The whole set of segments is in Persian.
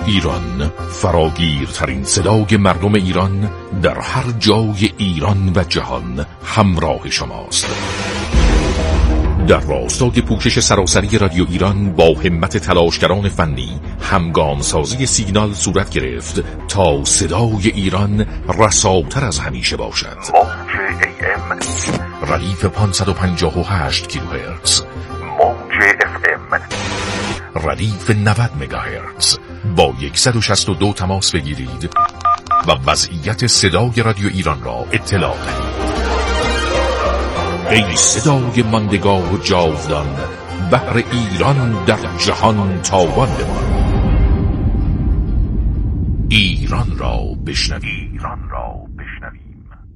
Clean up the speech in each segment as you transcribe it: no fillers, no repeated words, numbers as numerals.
ایران، فراگیرترین صدای مردم ایران در هر جای ایران و جهان همراه شماست. در راستای پوشش سراسری رادیو ایران با همت تلاشگران فنی همگام سازی سیگنال صورت گرفت تا صدای ایران رساتر از همیشه باشد. موج AM ردیف 558 کیلوهرتز، موج FM ردیف 90 مگاهرتز. با 162 تماس بگیرید و وضعیت صدای رادیو ایران را اطلاع دهید. ای صدای ماندگار و جاودان، بحر ایران در جهان تاوان بمان. ایران را بشنویم. ایران را بشنویم.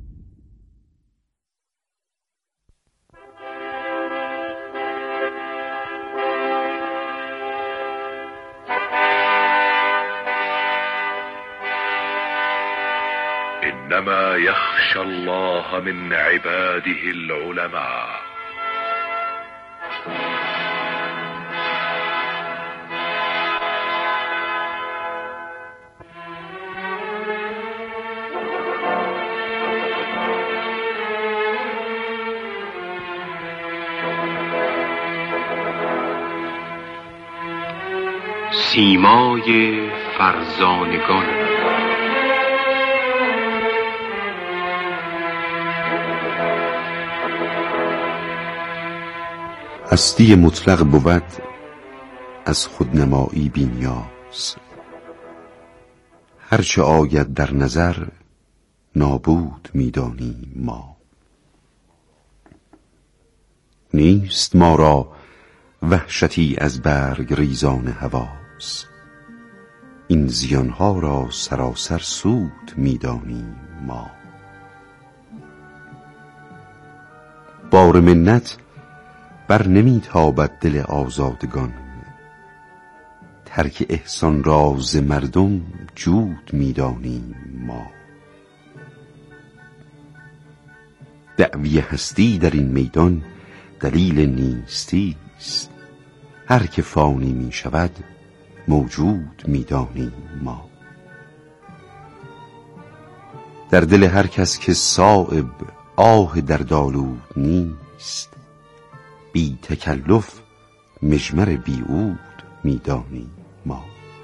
إنما يخشى الله من عباده العلماء. سیمای فرزانگان. هستی مطلق بود از خودنمایی بی نیاز، هرچه آید در نظر نابود می‌دانیم ما. نیست ما را وحشتی از برگ ریزان حواس، این زیانها را سراسر سود می‌دانیم ما. بار منت بر نمیتابد دل آزادگان، ترک احسان را ز مردم جود میدانیم ما. دعوی هستی در این میدان دلیل نیستی است، هر که فانی می شود موجود میدانیم ما. در دل هر کس که صایب آه دردآلود نیست، بی تکلف مجمر بی عود میدانیم ما.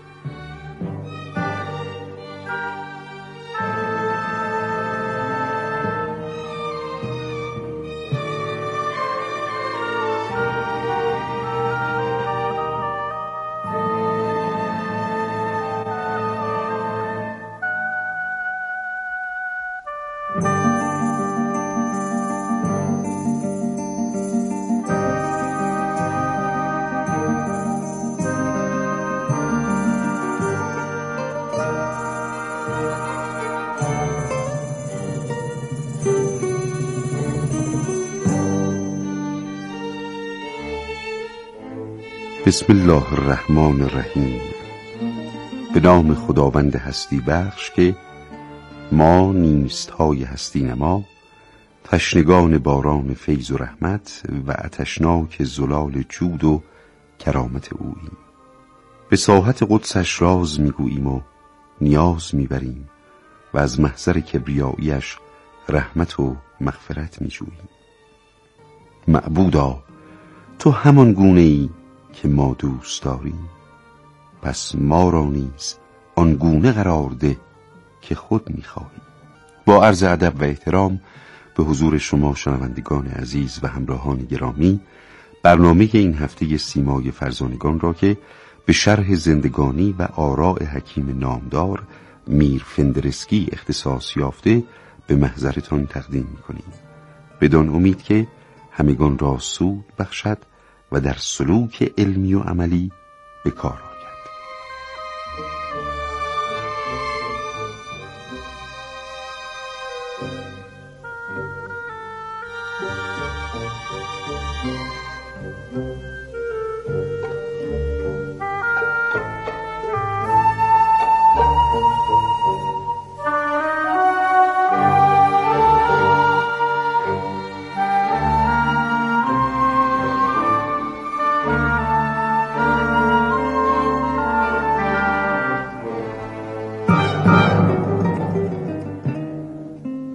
بسم الله الرحمن الرحیم. به نام خداوند هستی بخش که ما نیستهای هستی نما، تشنگان باران فیض و رحمت و آتشناک زلال جود و کرامت اوییم. به ساحت قدسش راز میگوییم و نیاز میبریم و از محضر کبریاییش رحمت و مغفرت میجوییم. معبودا، تو همان گونه ای که ما دوست داریم، پس ما را نیز آن گونه قرار ده که خود می‌خواهی. با عرض ادب و احترام به حضور شما شنوندگان عزیز و همراهان گرامی، برنامه این هفته سیمای فرزانگان را که به شرح زندگانی و آراء حکیم نامدار میر فندرسکی اختصاص یافته به محضرتان تقدیم می‌کنیم، بدان امید که همگان را سود بخشد و در سلوک علمی و عملی به کار آید.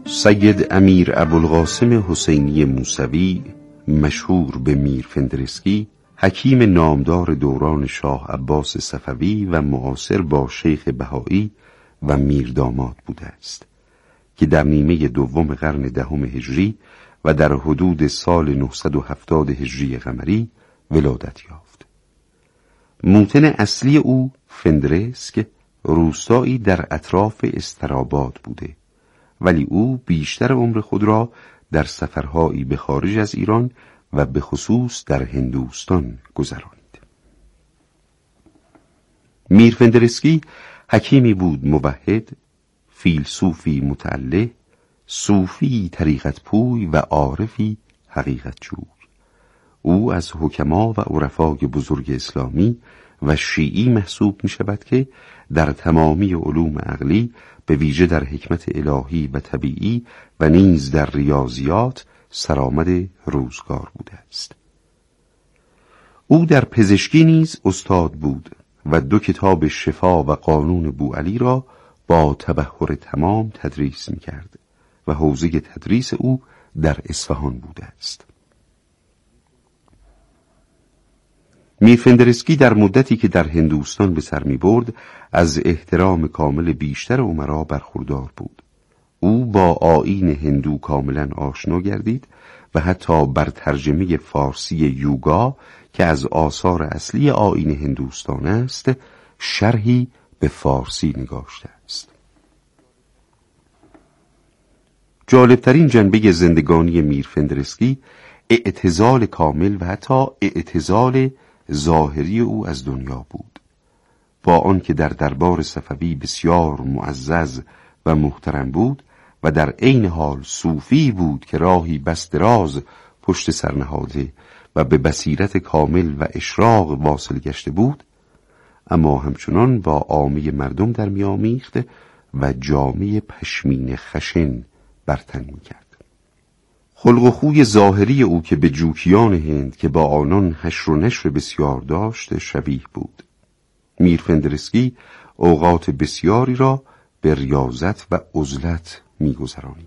سید امیر ابوالقاسم حسینی موسوی مشهور به میر فندرسکی، حکیم نامدار دوران شاه عباس صفوی و معاصر با شیخ بهایی و میرداماد بوده است که در نیمه دوم قرن دهم هجری و در حدود سال 970 هجری قمری ولادت یافت. موطن اصلی او فندرسک روستایی در اطراف استراباد بوده، ولی او بیشتر عمر خود را در سفرهایی به خارج از ایران و به خصوص در هندوستان گذرانید. میر فندرسکی حکیمی بود موحد، فیلسوفی متعله، صوفی طریقت پوی و عارفی حقیقت جوی. او از حکما و عرفای بزرگ اسلامی و شیعی محسوب می شود که در تمامی علوم عقلی به ویژه در حکمت الهی و طبیعی و نیز در ریاضیات سرآمد روزگار بوده است. او در پزشکی نیز استاد بود و 2 کتاب شفا و قانون بوعلی را با تبحر تمام تدریس می کرد و حوزه تدریس او در اصفهان بوده است. میر فندرسکی در مدتی که در هندوستان به سر می برد از احترام کامل بیشتر امرا برخوردار بود. او با آیین هندو کاملا آشنا گردید و حتی بر ترجمه فارسی یوگا که از آثار اصلی آیین هندوستان است شرحی به فارسی نگاشته است. جالبترین جنبه زندگانی میر فندرسکی اعتزال کامل و حتی اعتزال ظاهری او از دنیا بود. با آنکه در دربار صفوی بسیار معزز و محترم بود و در عین حال صوفی بود که راهی بس دراز پشت سر نهاده و به بصیرت کامل و اشراق واصل گشته بود، اما همچنان با عامه مردم در می‌آمیخت و جامه پشمین خشن بر تن می‌کرد. خلق و خوی ظاهری او که به جوکیان هند که با آنان حشر و نشر بسیار داشت شبیه بود. میر فندرسکی اوقات بسیاری را به ریاضت و عزلت می‌گذرانید.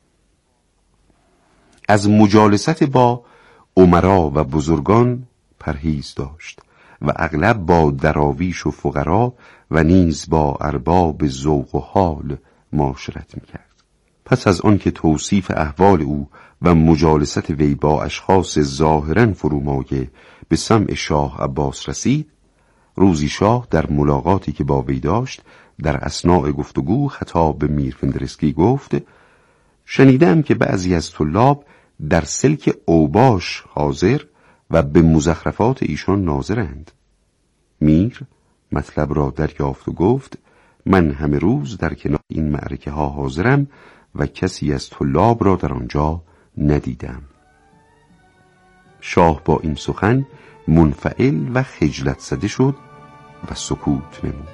از مجالست با امرا و بزرگان پرهیز داشت و اغلب با دراویش و فقرا و نیز با ارباب ذوق و حال معاشرت می‌کرد. پس از آن که توصیف احوال او و مجالست وی با اشخاص ظاهراً فرومایه به سمع شاه عباس رسید، روزی شاه در ملاقاتی که با وی داشت در اثناء گفتگو خطاب به میر فندرسکی گفت: شنیدم که بعضی از طلاب در سلک اوباش حاضر و به مزخرفات ایشان ناظرند. میر مطلب را دریافت و گفت: من همه روز در کنار این معرکه ها حاضرم و کسی از طلاب را در آنجا ندیدم. شاه با این سخن منفعل و خجلت زده شد و سکوت نمود.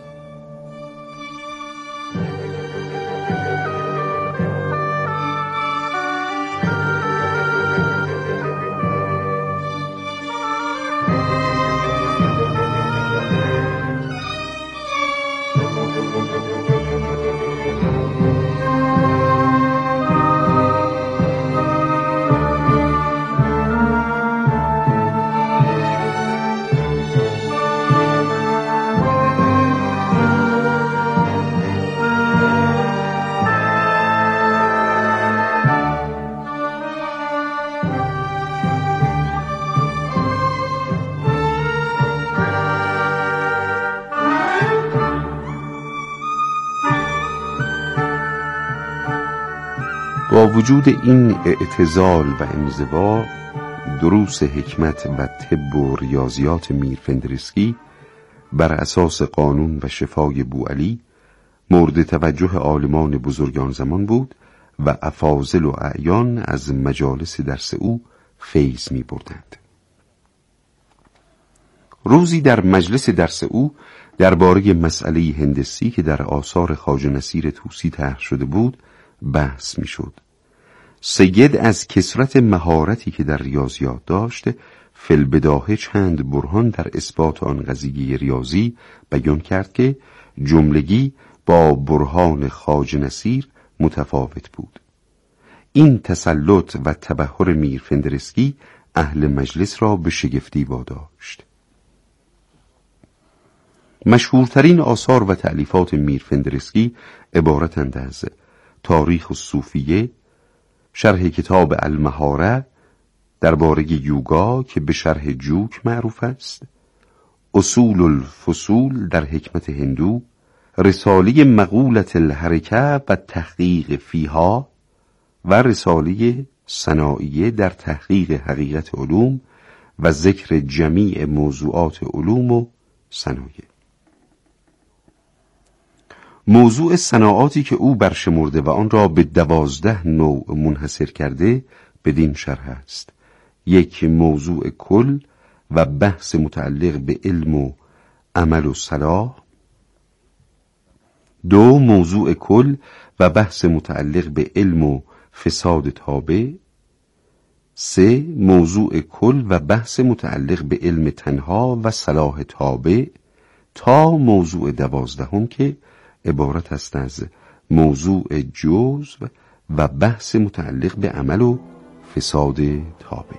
با وجود این اعتزال و انزوا، دروس حکمت و طب و ریاضیات میر فندرسکی بر اساس قانون و شفای بوعلی مورد توجه عالمان بزرگان زمان بود و افاضل و اعیان از مجالس درس او فیض می بردند. روزی در مجلس درس او درباره مسئله هندسی که در آثار خواجه نصیر طوسی طرح شده بود بحث می شد. سید از کثرت مهارتی که در ریاضیات داشت فی البداهه چند برهان در اثبات آن قضیه ریاضی بیان کرد که جملگی با برهان خواجه نصیر متفاوت بود. این تسلط و تبحر میر فندرسکی اهل مجلس را به شگفتی واداشت. مشهورترین آثار و تألیفات میر فندرسکی عبارتند از تاریخ الصوفیه، شرح کتاب المهاره درباره یوگا که به شرح جوک معروف است، اصول الفصول در حکمت هندو، رساله مقولت الحرکه و تحقیق فیها و رساله صناعیه در تحقیق حقیقت علوم و ذکر جمیع موضوعات علوم و صنایع. موضوع صناعاتی که او برشمرده و آن را به 12 نوع منحصر کرده بدین شرح است: 1 موضوع کل و بحث متعلق به علم و عمل و صلاح، 2 موضوع کل و بحث متعلق به علم و فساد تابع، 3 موضوع کل و بحث متعلق به علم تنها و صلاح تابع، تا موضوع 12 که عبارت است از موضوع جزء و بحث متعلق به عمل و فساد تابع.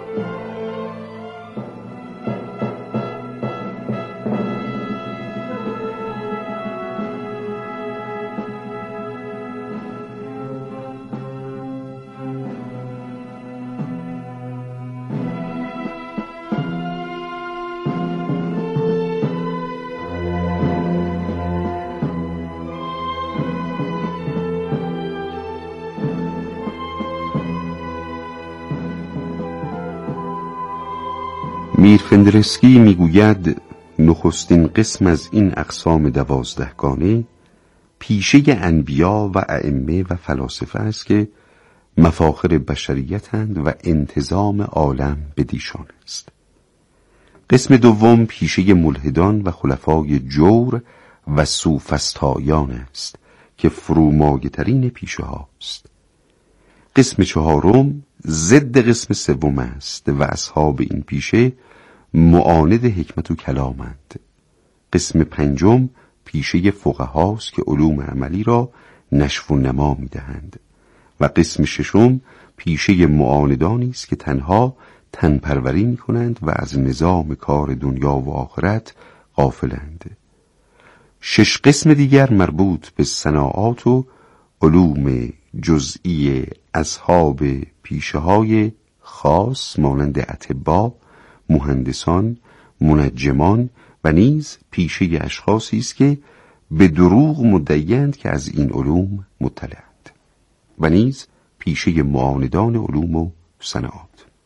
میر فندرسکی میگوید نخستین قسم از این اقسام 12 گانه پیشه انبیا و ائمه و فلاسفه است که مفاخر بشریتند و انتظام عالم به دیشان است. قسم دوم پیشه ملحدان و خلفای جور و سوفسطایان است که فرومایه ترین پیشه هاست. قسم چهارم ضد قسم سوم است و اصحاب این پیشه معاند حکمت و کلامند. قسم پنجم پیشه فقهاست که علوم عملی را نشو و نما می‌دهند و قسم ششم پیشه معاندانی است که تنها تنپروری می‌کنند و از نظام کار دنیا و آخرت غافلند. 6 قسم دیگر مربوط به صناعات و علوم جزئی اصحاب پیشه‌های خاص مانند اطباء، مهندسان، منجمان و نیز پیشه اشخاصی است که به دروغ مدعی‌اند که از این علوم مطلع‌اند و نیز پیشه معاندان علوم و صناعات.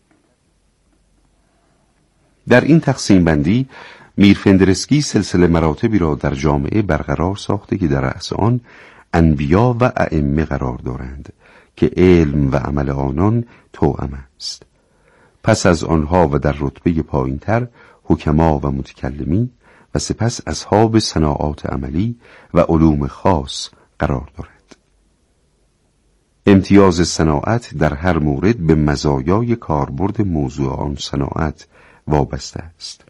در این تقسیم بندی میر فندرسکی سلسله مراتبی را در جامعه برقرار ساخته که در رأس آن انبیا و ائمه قرار دارند که علم و عمل آنان توأم است. پس از آنها و در رتبه پایین‌تر حکما و متکلمین و سپس اصحاب صناعات عملی و علوم خاص قرار دارد. امتیاز صناعت در هر مورد به مزایای کاربرد موضوع آن صناعت وابسته است.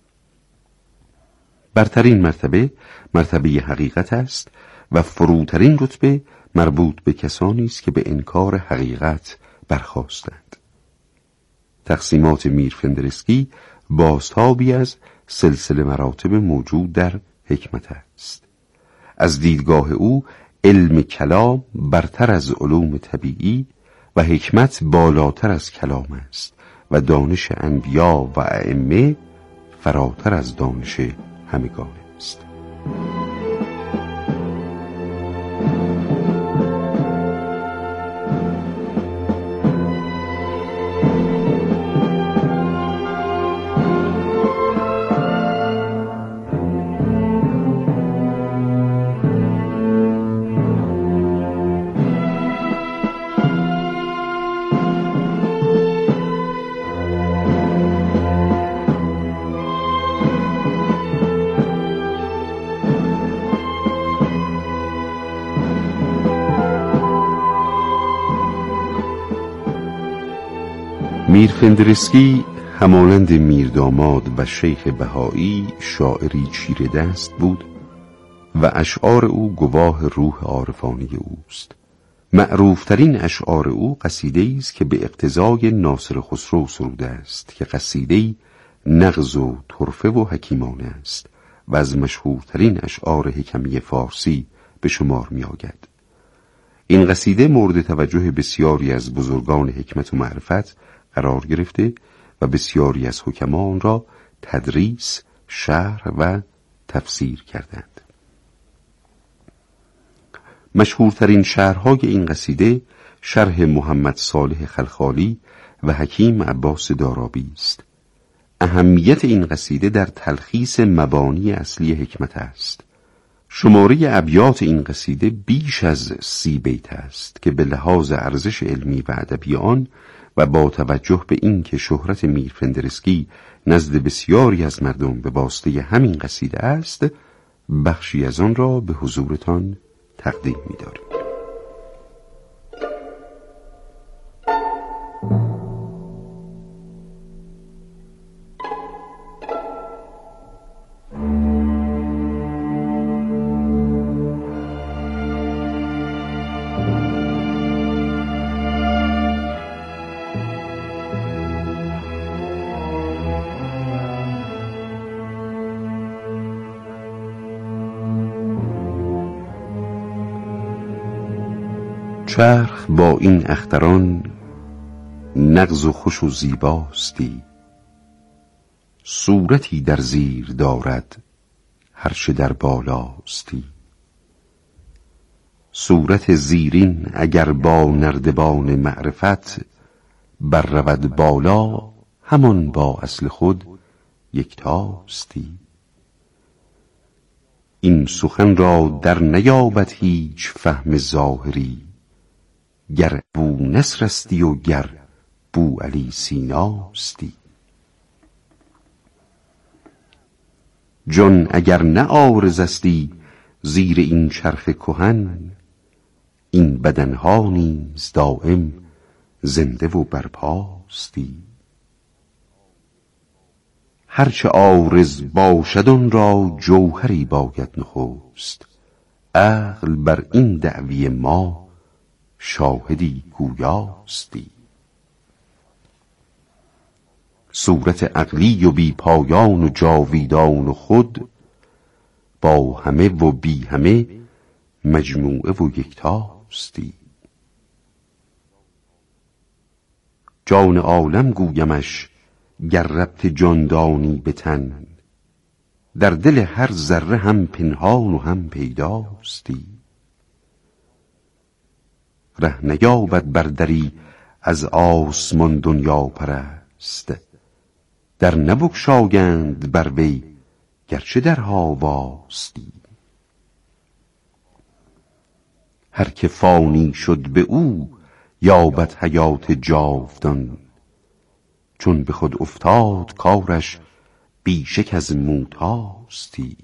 برترین مرتبه مرتبه حقیقت است و فروترین رتبه مربوط به کسانی است که به انکار حقیقت برخاستند. تقسیمات میر فندرسکی بازتابی از سلسله مراتب موجود در حکمت است. از دیدگاه او علم کلام برتر از علوم طبیعی و حکمت بالاتر از کلام است و دانش انبیا و ائمه فراتر از دانش همگان است. میر فندرسکی همانند میر داماد و شیخ بهایی شاعری چیره دست بود و اشعار او گواه روح عارفانه اوست. معروفترین اشعار او قصیده‌ای است که به اقتضای ناصر خسرو سروده است که قصیده‌ای نغز و طرفه و حکیمانه است و از مشهورترین اشعار حکمی فارسی به شمار می آید. این قصیده مورد توجه بسیاری از بزرگان حکمت و معرفت قرار گرفته و بسیاری از حکما آن را تدریس، شرح و تفسیر کردند. مشهورترین شرح‌های این قصیده شرح محمد صالح خلخالی و حکیم عباس دارابی است. اهمیت این قصیده در تلخیص مبانی اصلی حکمت است. شماره ابیات این قصیده بیش از 30 بیت است که به لحاظ ارزش علمی و ادبی آن و با توجه به این که شهرت میر فندرسکی نزد بسیاری از مردم به واسطه همین قصیده است، بخشی از آن را به حضورتان تقدیم می‌داریم. چرخ با این اختران نغز و خوش و زیباستی، صورتی در زیر دارد هرچه در بالاستی. صورت زیرین اگر با نردبان معرفت، بر رود بالا همان با اصل خود یکتاستی. این سخن را در نیابد هیچ فهم ظاهری، گر بونصر استی و گر بوعلی سیناستی. جان اگر نه عارض استی زیر این چرخ کهن، این بدنها نیز دائم زنده و برپاستی. هرچه عارض باشد آن را جوهری باید نخست، عقل بر این دعوی ما شاهدی گویاستی. صورت عقلی و بی پایان و جاویدان و خود، با همه و بی همه مجموعه و یکتاستی. جان عالم گویمش گر ربط جاندانی به تن، در دل هر ذره هم پنهان و هم پیداستی. ره نیابد بر دری از آسمان دنیا پرست، در نبگشایند بر وی گرچه درها واستی. هر که فانی شد به او یابد حیات جاودان، چون به خود افتاد کارش بیشک از موتاستی.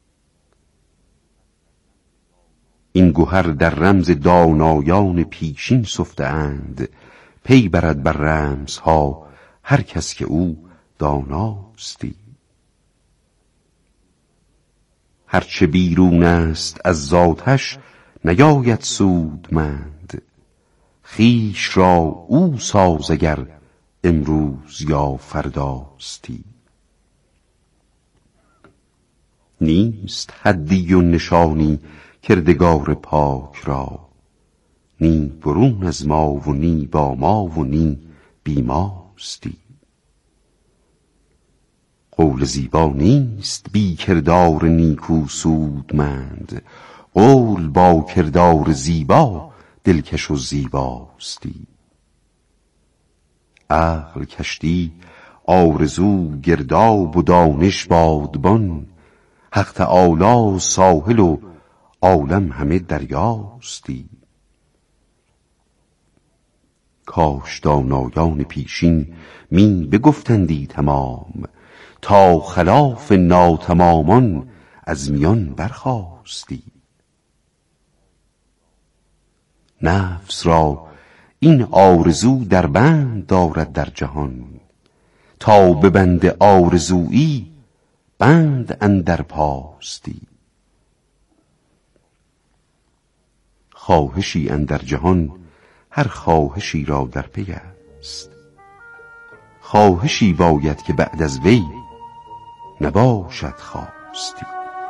این گوهر در رمز دانایان پیشین سفته اند، پی برد بر رمزها هر کس که او داناستی. هرچه بیرون است از ذاتش نیاید سودمند، خویش را او ساز اگر امروز یا فرداستی. نیست حدی و نشانی کردگار پاک را، نی برون از ما و نی با ما و نی بی ماستی. قول زیبا نیست بی کردار نیکو سودمند، قول با کردار زیبا دلکش و زیباستی. عقل کشتی آرزو گرداب و دانش بادبان، حق تعالی ساحل و عالم همه دریاستی. کاش دانایان پیشین می بگفتندی تمام، تا خلاف ناتمامان از میان برخاستی. نفس را این آرزو در بند دارد در جهان، تا به بند آرزویی بند اندر پاستی. خواهشی اندر جهان هر خواهشی را در پی است. خواهشی باید که بعد از وی نباشد خواستی.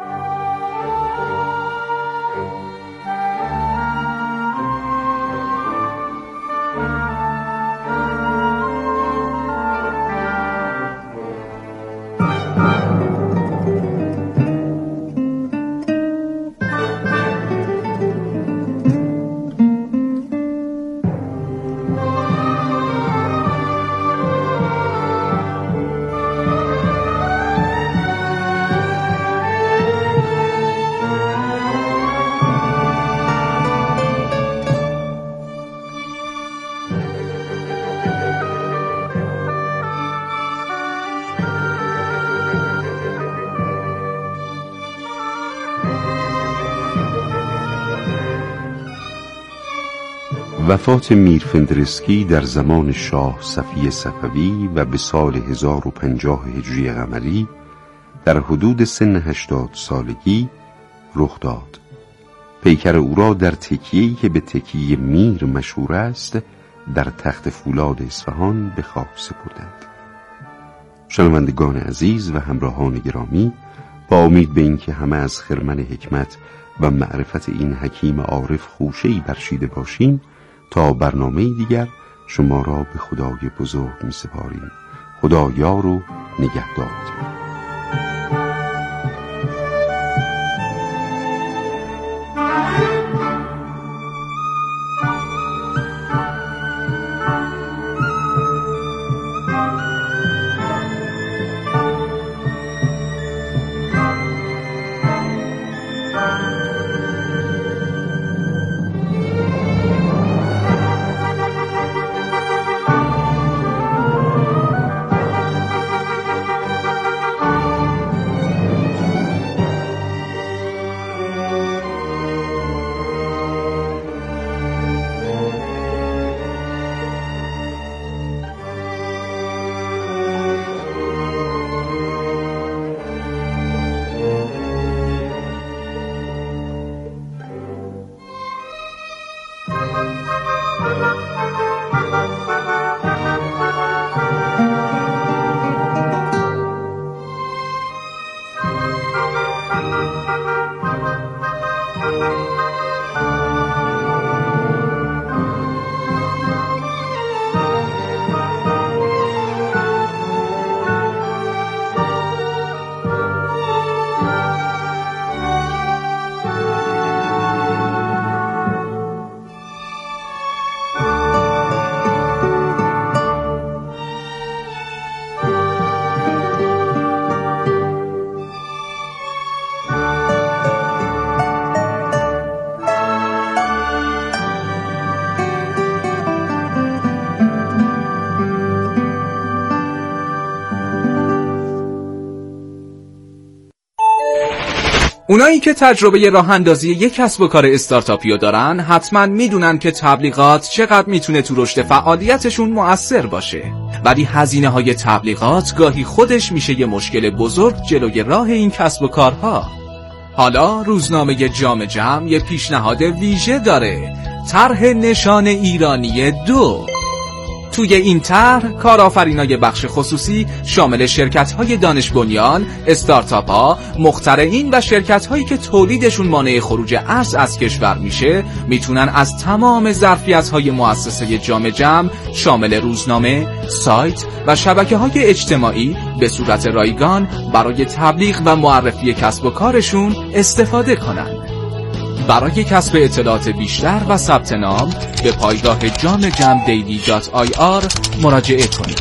وفات میر فندرسکی در زمان شاه صفی صفوی و به سال 1050 هجری قمری در حدود سن 80 سالگی رخ داد. پیکر او را در تکیه‌ای که به تکیه میر مشهور است در تخت فولاد اصفهان به خاک سپردند. شنوندگان عزیز و همراهان گرامی، با امید به اینکه همه از خرمن حکمت و معرفت این حکیم عارف خوشه‌ای برچیده باشیم، تا برنامه دیگر شما را به خدای بزرگ می سپاریم. خدا یار و نگهدار. اونایی که تجربه راه اندازی یک کسب و کار استارتاپیو دارن حتما میدونن که تبلیغات چقدر میتونه تو رشد فعالیتشون مؤثر باشه، ولی هزینه های تبلیغات گاهی خودش میشه یه مشکل بزرگ جلوی راه این کسب و کارها. حالا روزنامه جام جم یه پیشنهاد ویژه داره، طرح نشان ایرانی 2. توی این طرح کارآفرینای بخش خصوصی شامل شرکت‌های دانش بنیان، استارتاپ‌ها، مخترعین و شرکت‌هایی که تولیدشون مانع خروج ارز از کشور میشه میتونن از تمام ظرفیت‌های مؤسسه جام جم شامل روزنامه، سایت و شبکه‌های اجتماعی به صورت رایگان برای تبلیغ و معرفی کسب و کارشون استفاده کنند. برای کسب اطلاعات بیشتر و ثبت نام به پایگاه jamjamdaily.ir مراجعه کنید.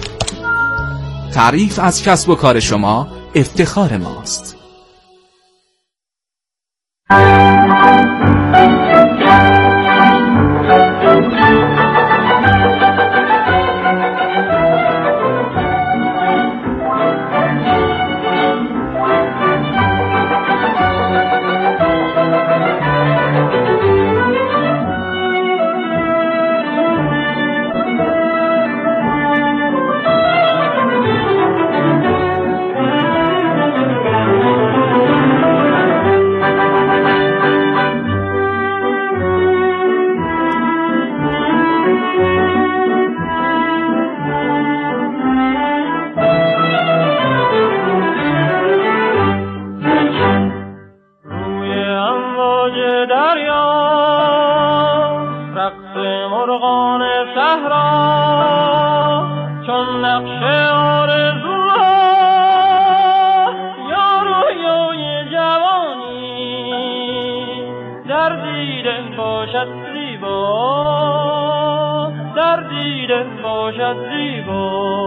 تعریف از کسب و کار شما افتخار ماست. مرغان صحرا چون نقش آرزوها یا رویای جوانی در دیده باشد زیبا، در دیده باشد زیبا.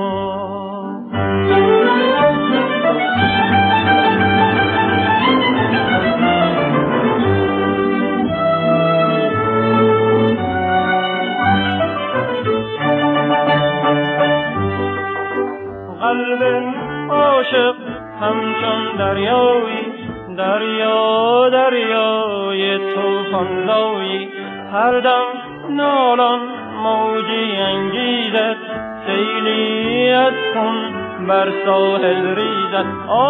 قلب عاشق همچون دریایی، دریا دریای طوفان زایی، هر دم نالان موجی انگیزد، سیلی از خون بر ساحل ریزد.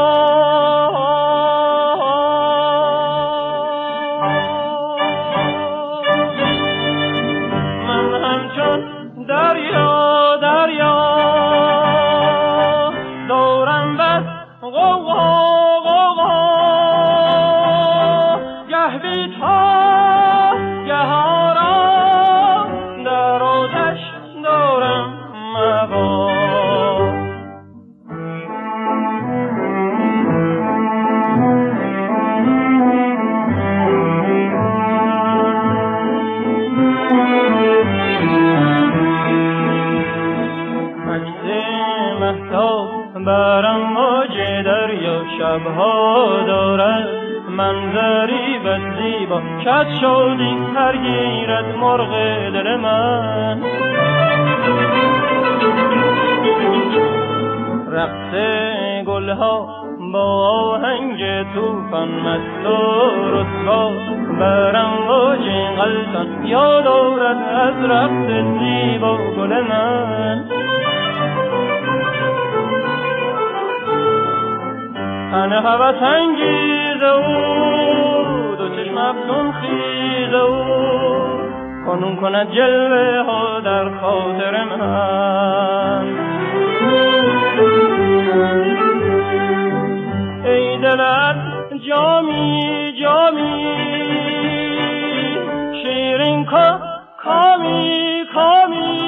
من همچون دریا دریا دورم بس غوغا غوغا، گه بی‌تا گه آرام در آتش دارم مقام. برم موج دریا شبها دارد منظری بس زیبا، کج شدی هر گیرد مرغ دل من. رقص گلها با آهنگ توفان مست و رسوا، برم موج غلطان یاد آورد از رقص زیبا گل من. تن هوس انگیز او دو چشم افسون خیز او، کنون کند جلوه ها در خاطر من. ای دلت جامی جامی شیرین کامی کامی،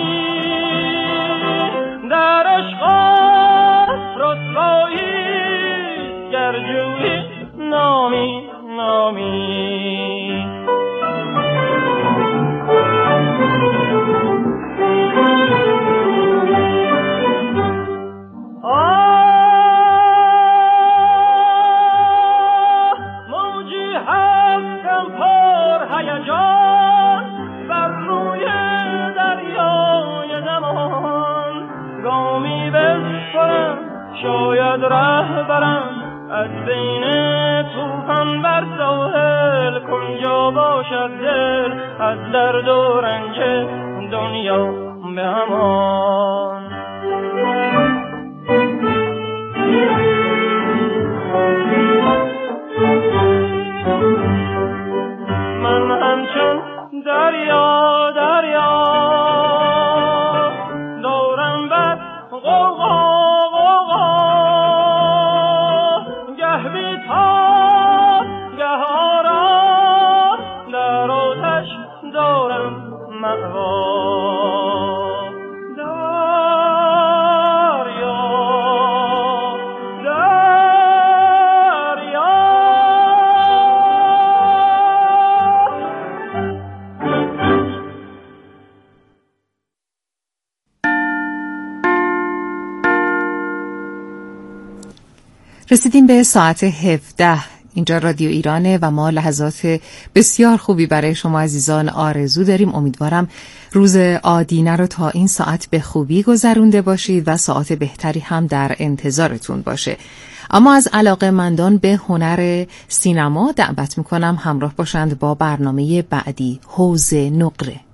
در عشق رسوایی گرجوی نامی نامی. موجی هستم پر هیجان بر روی دریای زمان، گامی بسپرم شاید ره برم از بین طوفان بر ساحل، کنجا باشد دل از درد و رنج دنیا به امان. من همچون دریا دریا دورم بر غوغا رسیدیم به ساعت 17. اینجا رادیو ایرانه و ما لحظات بسیار خوبی برای شما عزیزان آرزو داریم. امیدوارم روز آدینه رو تا این ساعت به خوبی گذرونده باشید و ساعت بهتری هم در انتظارتون باشه. اما از علاقه‌مندان به هنر سینما دعوت میکنم همراه باشند با برنامه بعدی، حوض نقره.